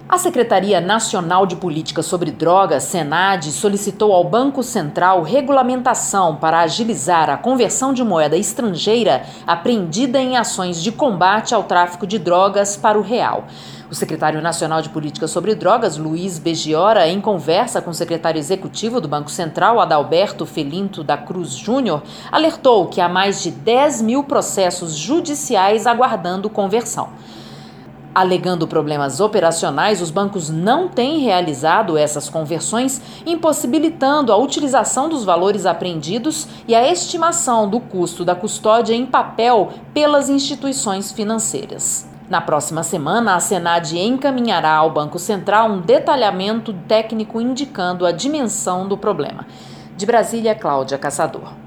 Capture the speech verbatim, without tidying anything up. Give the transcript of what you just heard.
A Secretaria Nacional de Política sobre Drogas, SENAD, solicitou ao Banco Central regulamentação para agilizar a conversão de moeda estrangeira apreendida em ações de combate ao tráfico de drogas para o real. O secretário nacional de Política sobre Drogas, Luiz Begiora, em conversa com o secretário executivo do Banco Central, Adalberto Felinto da Cruz Júnior, alertou que há mais de dez mil processos judiciais aguardando conversão. Alegando problemas operacionais, os bancos não têm realizado essas conversões, impossibilitando a utilização dos valores apreendidos e a estimação do custo da custódia em papel pelas instituições financeiras. Na próxima semana, a SENAD encaminhará ao Banco Central um detalhamento técnico indicando a dimensão do problema. De Brasília, Cláudia Caçador.